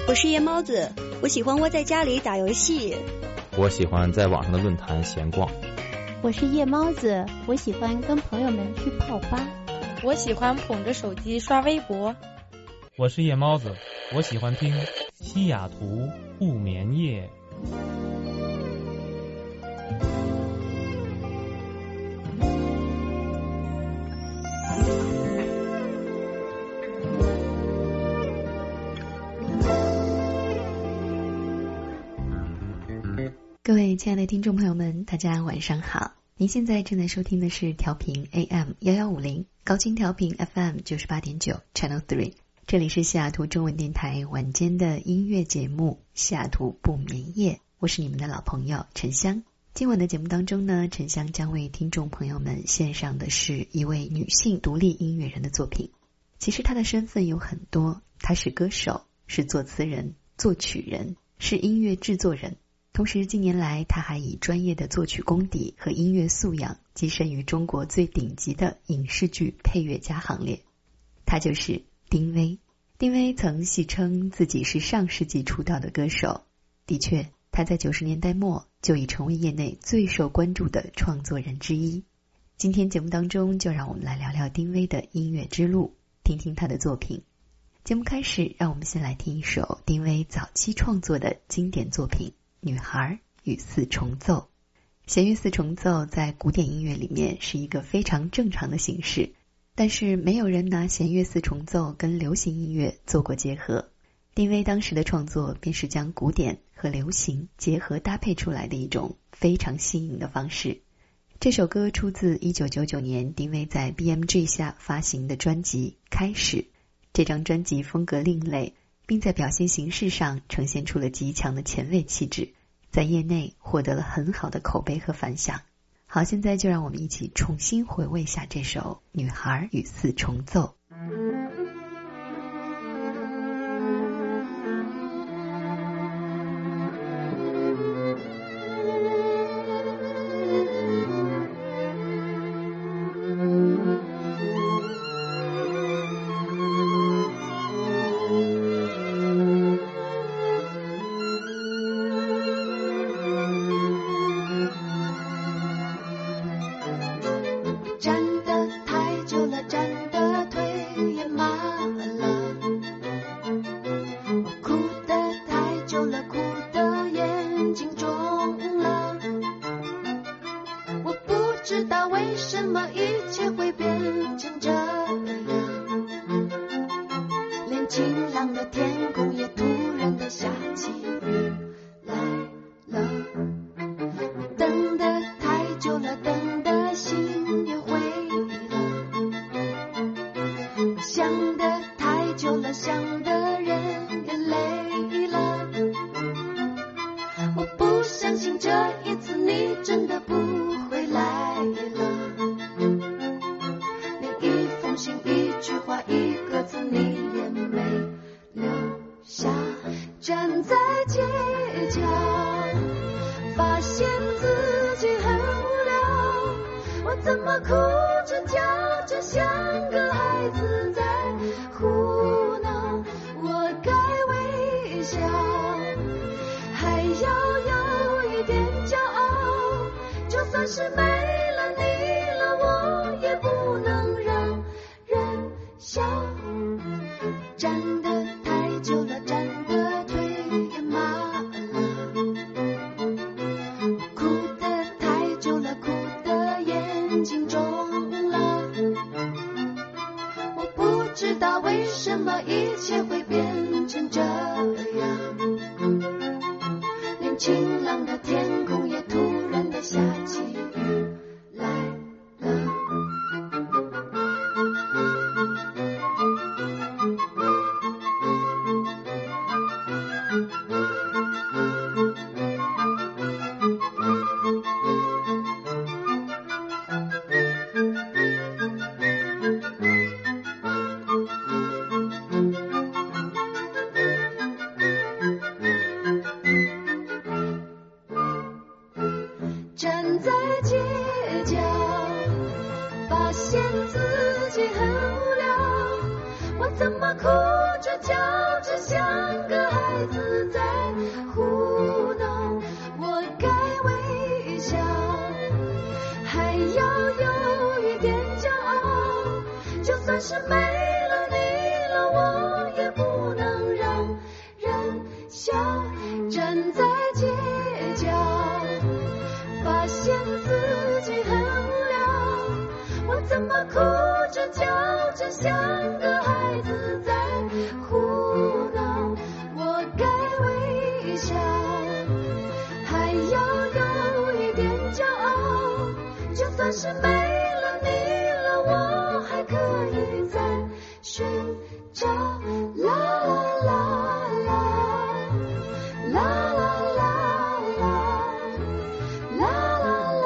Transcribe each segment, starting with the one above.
我是夜猫子，我喜欢窝在家里打游戏。 我喜欢在网上的论坛闲逛。 我是夜猫子，我喜欢跟朋友们去泡吧。 我喜欢捧着手机刷微博。 我是夜猫子，我喜欢听西雅图不眠夜。 各位亲爱的听众朋友们，大家晚上好。您现在正在收听的是调频 AM1150 高清调频 FM 98.9 Channel 3， 这里是西雅图中文电台晚间的音乐节目西雅图不眠夜，我是你们的老朋友陈香。今晚的节目当中呢，陈香将为听众朋友们献上的是一位女性独立音乐人的作品。其实她的身份有很多，她是歌手，是作词人、作曲人，是音乐制作人。同时近年来他还以专业的作曲功底和音乐素养跻身于中国最顶级的影视剧配乐家行列。他就是丁薇。丁薇曾戏称自己是上世纪出道的歌手，的确他在90年代末就已成为业内最受关注的创作人之一。今天节目当中就让我们来聊聊丁薇的音乐之路，听听他的作品。节目开始，让我们先来听一首丁薇早期创作的经典作品女孩与四重奏。弦乐四重奏在古典音乐里面是一个非常正常的形式，但是没有人拿弦乐四重奏跟流行音乐做过结合。丁薇当时的创作便是将古典和流行结合搭配出来的一种非常新颖的方式。这首歌出自1999年丁薇在 BMG 下发行的专辑《开始》。这张专辑风格另类，并在表现形式上呈现出了极强的前卫气质，在业内获得了很好的口碑和反响。好，现在就让我们一起重新回味一下这首《女孩与四重奏》。 怎么哭着叫着像个孩孩子在胡闹，我该微笑，还要有一点骄傲，就算是没了你了，我也不能让人笑。站在街角，发现自己很无聊，我怎么哭着叫着像个孩子在胡闹，我该微笑，还要有一点骄傲，就算是没了你了，我还可以再寻找。啦啦啦啦啦啦啦啦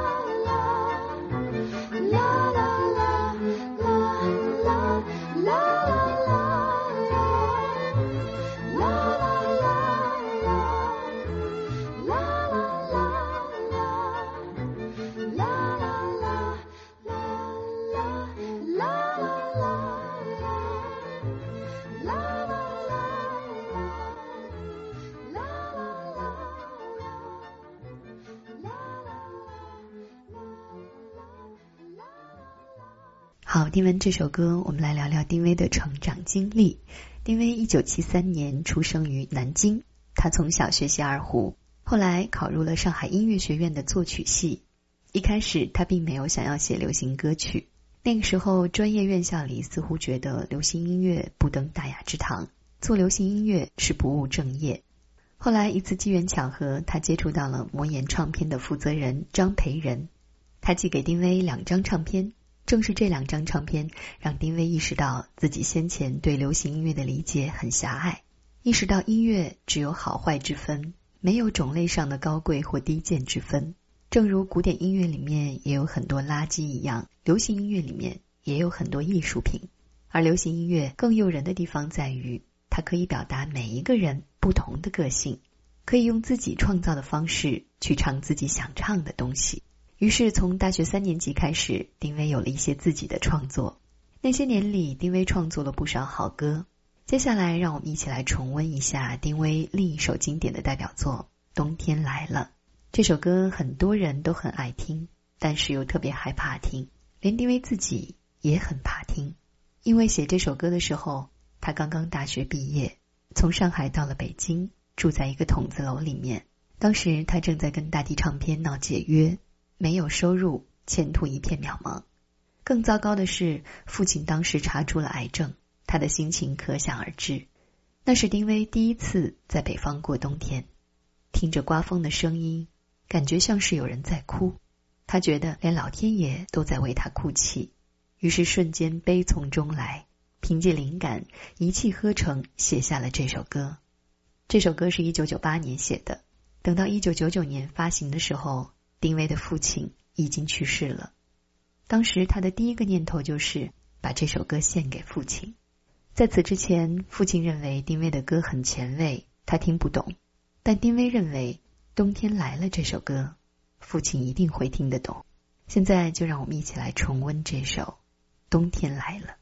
好，听完这首歌，我们来聊聊丁薇的成长经历。丁薇1973年出生于南京，她从小学习二胡，后来考入了上海音乐学院的作曲系。一开始她并没有想要写流行歌曲，那个时候专业院校里似乎觉得流行音乐不登大雅之堂，做流行音乐是不务正业。后来一次机缘巧合，她接触到了魔岩唱片的负责人张培仁，他寄给丁薇2张唱片，正是这2张唱片让丁薇意识到自己先前对流行音乐的理解很狭隘，意识到音乐只有好坏之分，没有种类上的高贵或低贱之分。正如古典音乐里面也有很多垃圾一样，流行音乐里面也有很多艺术品。而流行音乐更诱人的地方在于，它可以表达每一个人不同的个性，可以用自己创造的方式去唱自己想唱的东西。于是从大学3年级开始，丁薇有了一些自己的创作。那些年里，丁薇创作了不少好歌。接下来让我们一起来重温一下丁薇另一首经典的代表作《冬天来了》。这首歌很多人都很爱听，但是又特别害怕听，连丁薇自己也很怕听。因为写这首歌的时候，她刚刚大学毕业，从上海到了北京，住在一个筒子楼里面。当时她正在跟大地唱片闹解约，没有收入，前途一片渺茫。更糟糕的是，父亲当时查出了癌症，他的心情可想而知。那是丁薇第一次在北方过冬天，听着刮风的声音，感觉像是有人在哭。他觉得连老天爷都在为他哭泣，于是瞬间悲从中来，凭借灵感一气呵成写下了这首歌。这首歌是1998年写的，等到1999年发行的时候，丁薇的父亲已经去世了。当时他的第一个念头就是把这首歌献给父亲。在此之前，父亲认为丁薇的歌很前卫，他听不懂。但丁薇认为《冬天来了》这首歌，父亲一定会听得懂。现在就让我们一起来重温这首《冬天来了》。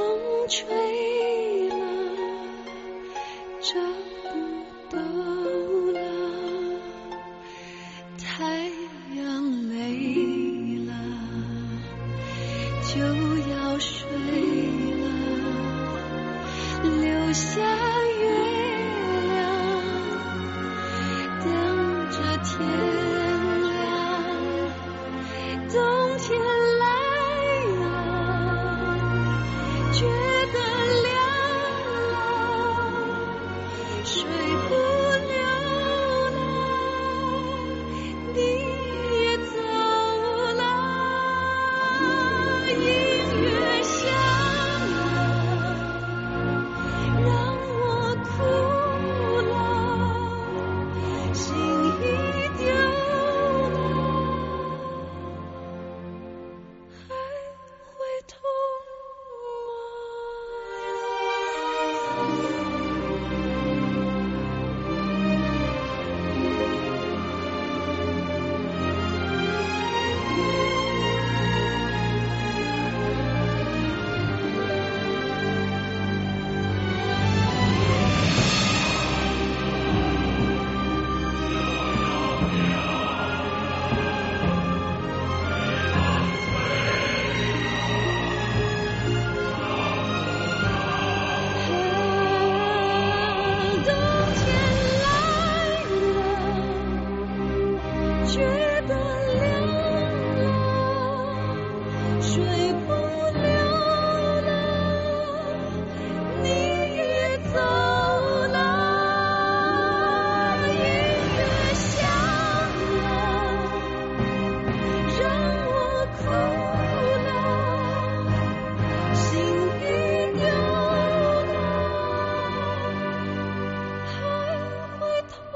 吹了，找不到了，太阳累了，就要睡了，留下月亮，等着天亮，冬天来了，觉得凉了，睡不了了，你也走了，音乐响了，让我哭了，心已丢了，还会痛冬天来了，觉得凉了，睡不了了，你也走了，音乐响了，让我哭了，心已丢了，还会痛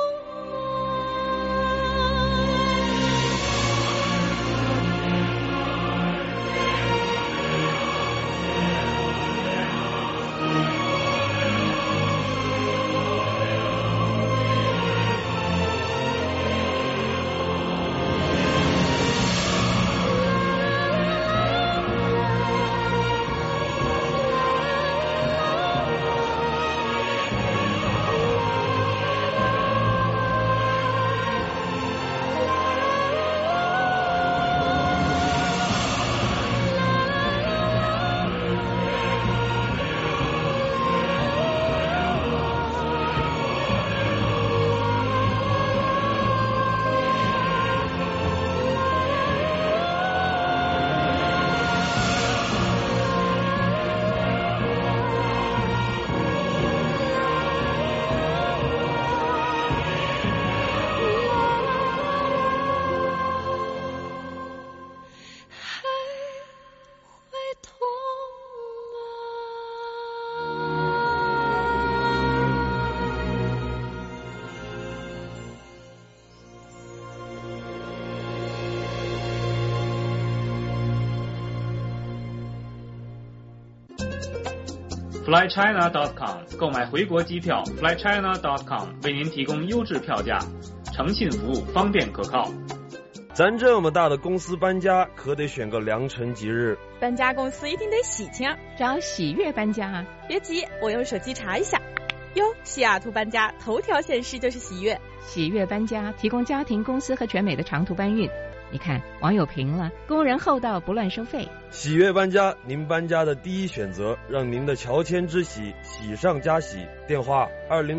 FlyChina.com 购买回国机票 ，FlyChina.com 为您提供优质票价，诚信服务，方便可靠。 咱这么大的公司搬家，可得选个良辰吉日。 搬家公司一定得喜庆， 找喜悦搬家啊！ 别急，我用手机查一下。哟，西雅图搬家头条显示就是喜悦。 喜悦搬家提供家庭、公司和全美的长途搬运。你看，网友评了，工人厚道，不乱收费。 喜悦搬家，您搬家的第一选择，让您的乔迁之喜喜上加喜。电话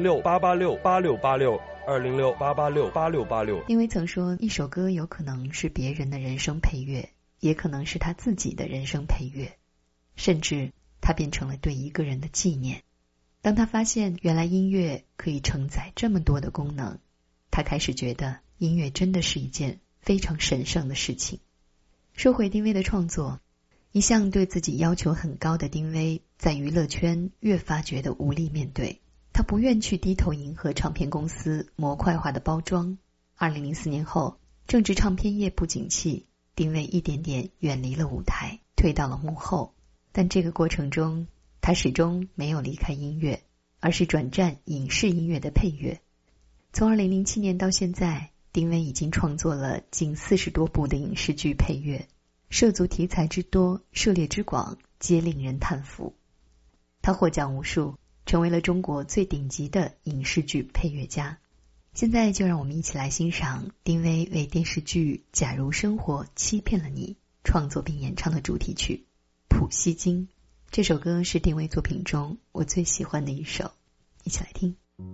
206-886-8686，206-886-8686。 因为曾说，一首歌有可能是别人的人生配乐，也可能是他自己的人生配乐，甚至它变成了对一个人的纪念。当他发现原来音乐可以承载这么多的功能，他开始觉得音乐真的是一件非常神圣的事情。说回丁薇的创作，一向对自己要求很高的丁薇，在娱乐圈越发觉得无力面对，他不愿去低头迎合唱片公司模块化的包装。2004年后，正值唱片业不景气，丁薇一点点远离了舞台，退到了幕后。但这个过程中，他始终没有离开音乐，而是转战影视音乐的配乐。从2007年到现在，丁薇已经创作了近40多部的影视剧配乐，涉足题材之多，涉猎之广， 皆令人叹服。他获奖无数，成为了中国最顶级的影视剧配乐家。现在就让我们一起来欣赏丁薇为电视剧《假如生活欺骗了你》创作并演唱的主题曲《普希金》。这首歌是丁薇作品中我最喜欢的一首，一起来听。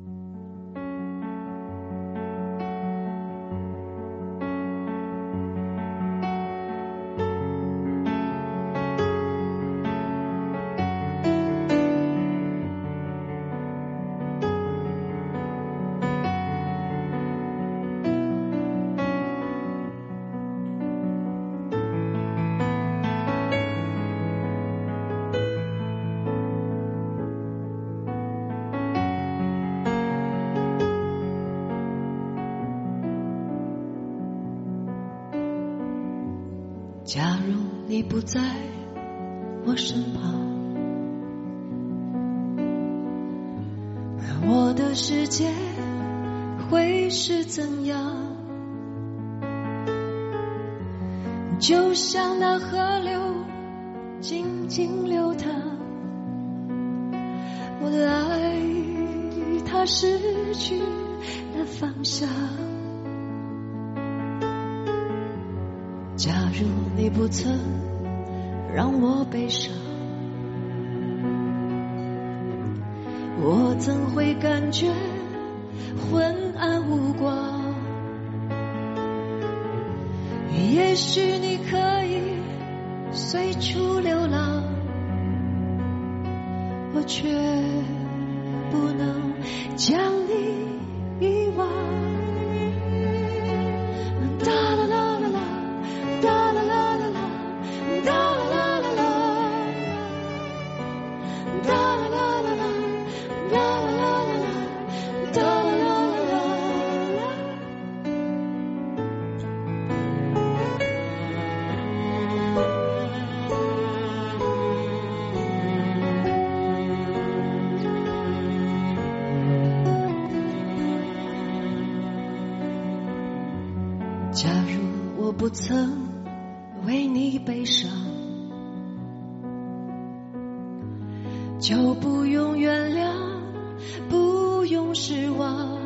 假如你不在我身旁，我的世界会是怎样？就像那河流静静流淌，我的爱它失去了方向。假如你不曾让我悲伤，我怎会感觉昏暗无光？也许你可以随处流浪，我却不能将你遗忘。哒啦啦啦啦，哒啦啦啦啦，哒啦啦啦啦，哒啦啦啦啦，哒啦啦啦啦，哒啦啦啦啦。假如我不曾为你悲伤，就不用原谅，不用失望，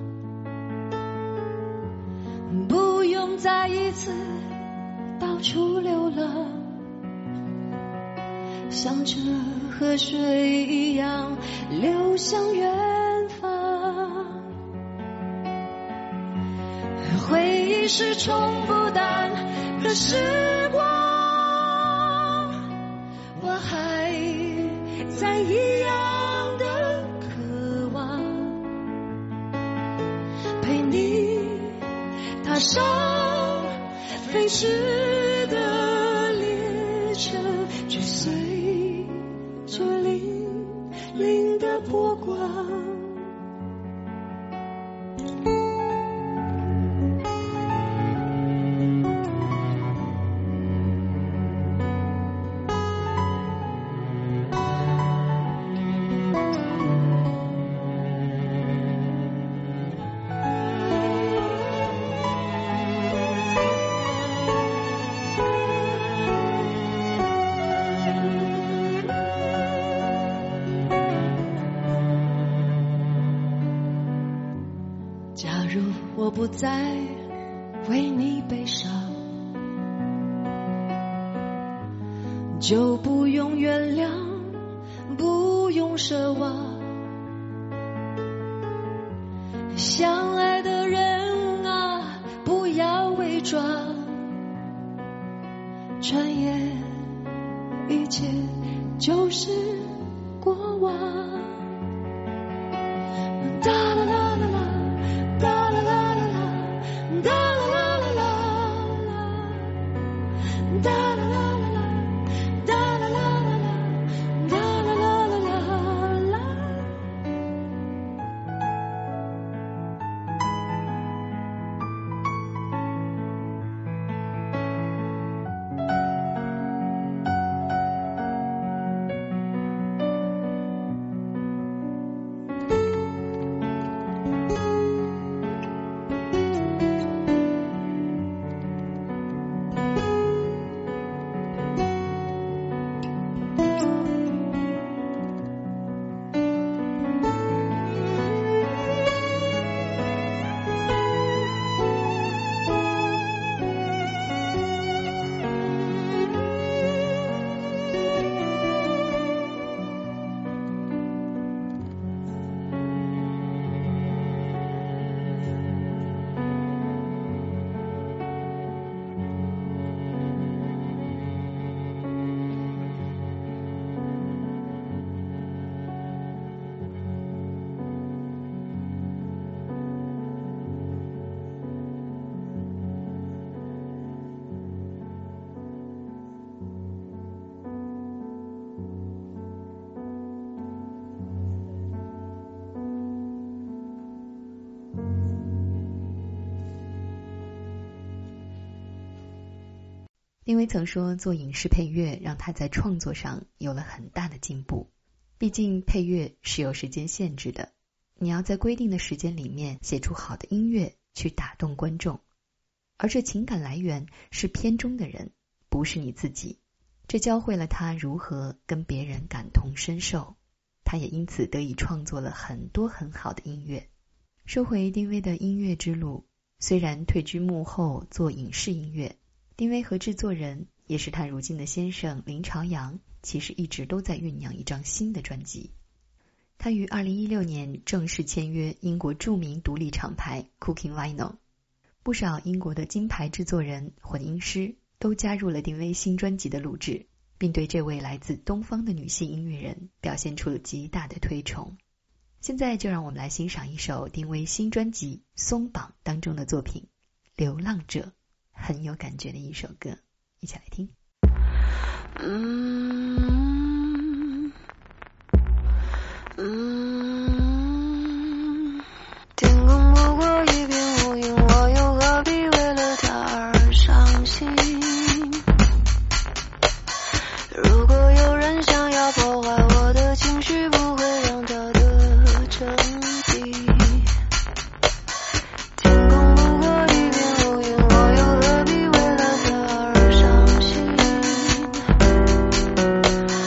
不用再一次到处流浪，像这河水一样流向远方。回忆是冲不淡的时光，我还在一样的渴望，陪你踏上飞驰的列车，追随着粼粼的波光。假如我不再为你悲伤，就不用原谅，不用奢望，相爱的人啊，不要伪装，转眼一切就是过往。哒啦啦啦啦，哒啦啦啦啦，哒啦啦啦啦，哒啦啦啦啦，哒啦啦啦啦，哒啦啦啦啦。 丁薇曾说做影视配乐让他在创作上有了很大的进步，毕竟配乐是有时间限制的，你要在规定的时间里面写出好的音乐去打动观众，而这情感来源是片中的人，不是你自己，这教会了他如何跟别人感同身受，他也因此得以创作了很多很好的音乐。说回丁薇的音乐之路，虽然退居幕后做影视音乐，丁薇和制作人也是他如今的先生林朝阳其实一直都在酝酿一张新的专辑。他于2016年正式签约英国著名独立厂牌 Cooking Vinyl， 不少英国的金牌制作人、混音师都加入了丁薇新专辑的录制，并对这位来自东方的女性音乐人表现出了极大的推崇。现在就让我们来欣赏一首丁薇新专辑《松绑》当中的作品《流浪者》，很有感觉的一首歌，一起来听。 天空不过一片乌云，我又何必为了他而伤心？如果有人想要破坏我的情绪，不会让他的真谛。天空不过一片乌云，我又何必为了他而伤心？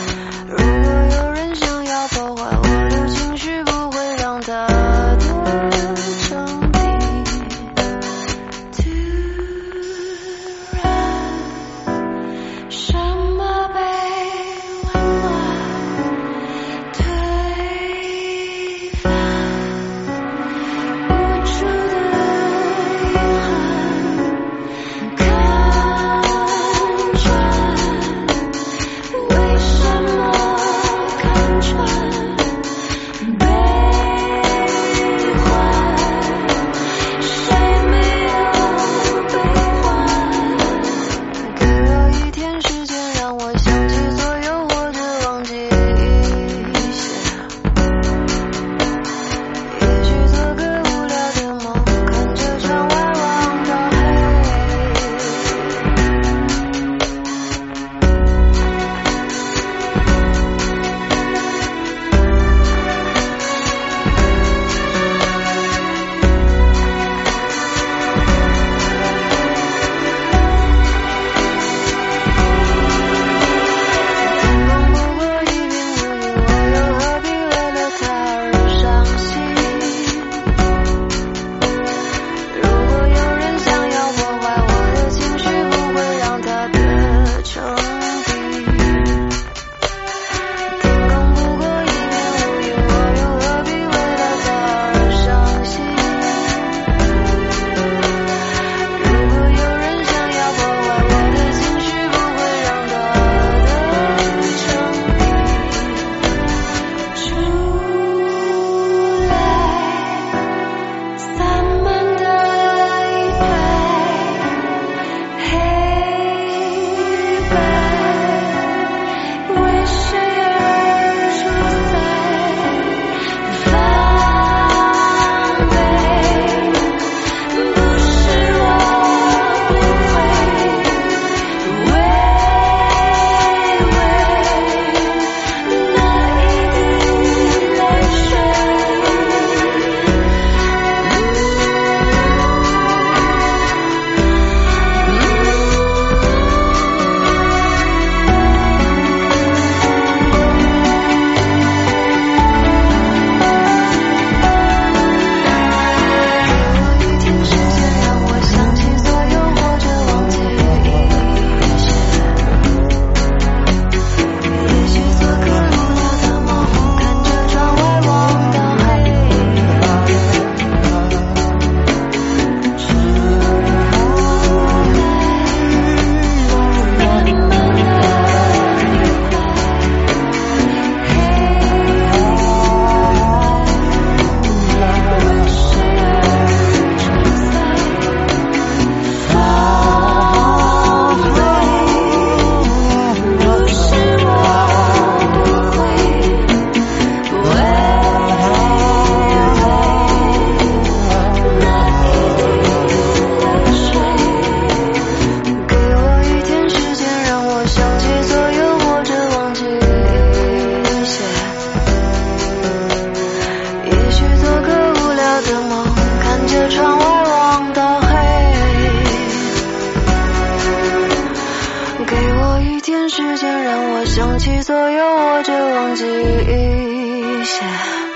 忘记一下，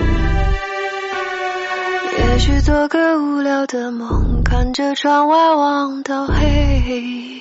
也许做个无聊的梦，看着窗外望到黑。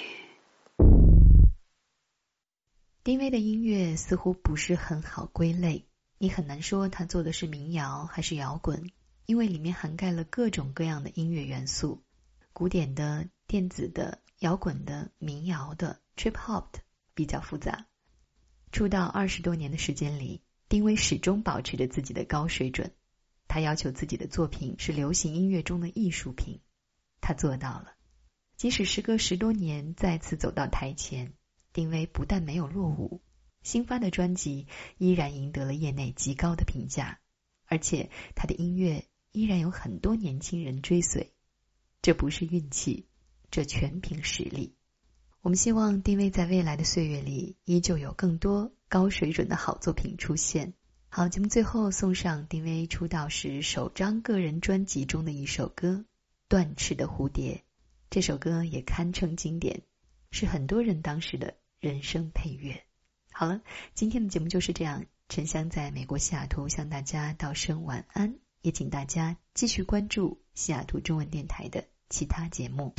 丁薇的音乐似乎不是很好归类，你很难说他做的是民谣还是摇滚，因为里面涵盖了各种各样的音乐元素，古典的、电子的、摇滚的、民谣的、trip hop 的，比较复杂。出道20多年的时间里，丁薇始终保持着自己的高水准，他要求自己的作品是流行音乐中的艺术品，他做到了。即使时隔10多年再次走到台前，丁薇不但没有落伍，新发的专辑依然赢得了业内极高的评价，而且他的音乐依然有很多年轻人追随。这不是运气，这全凭实力。我们希望丁薇在未来的岁月里依旧有更多高水准的好作品出现。好，节目最后送上丁薇出道时首张个人专辑中的一首歌《断翅的蝴蝶》，这首歌也堪称经典，是很多人当时的人生配乐。好了，今天的节目就是这样，沉香在美国西雅图向大家道声晚安，也请大家继续关注西雅图中文电台的其他节目。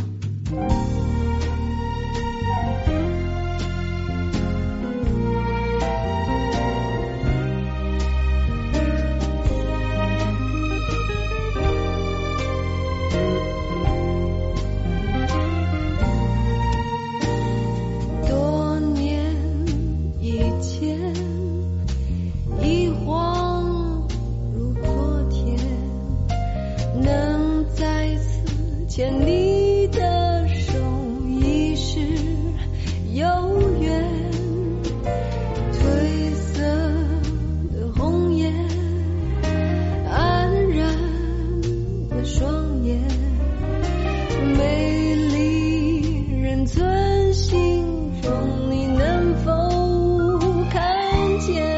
牵你的手已是有缘，褪色的红颜，黯然的双眼，美丽人存心中，你能否看见？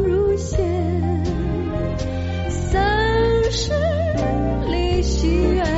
许愿。